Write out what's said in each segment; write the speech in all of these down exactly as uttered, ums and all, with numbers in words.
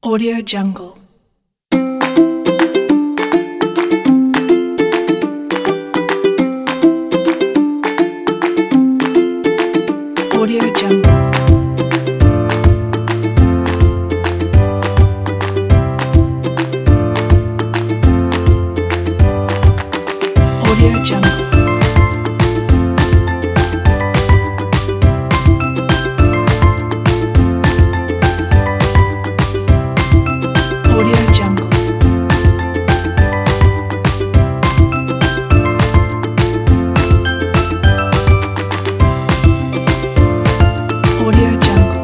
Audio Jungle. Audio Jungle. Audio Jungle. Audio Jungle. Audio Jungle.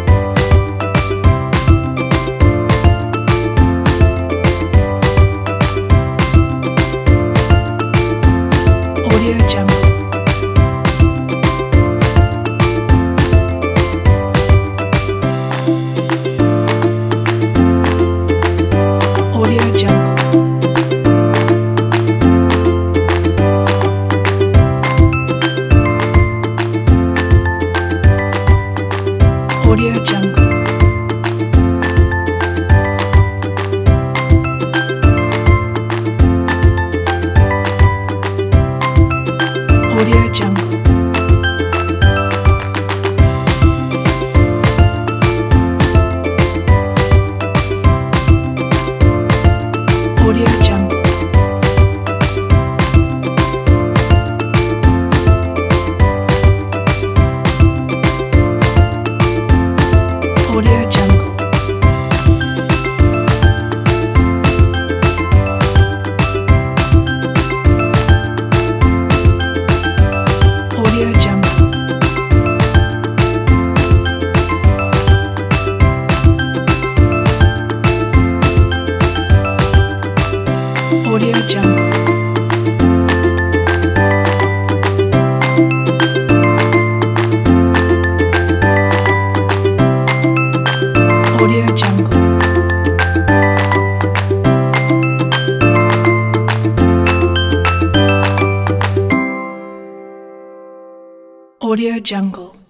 Audio Jungle. Audio Jungle. Audio Jungle. Audio Jungle. Audio Jungle. Audio Jungle. Audio Jungle. Audio Jungle. Audio Jungle. Audio Jungle.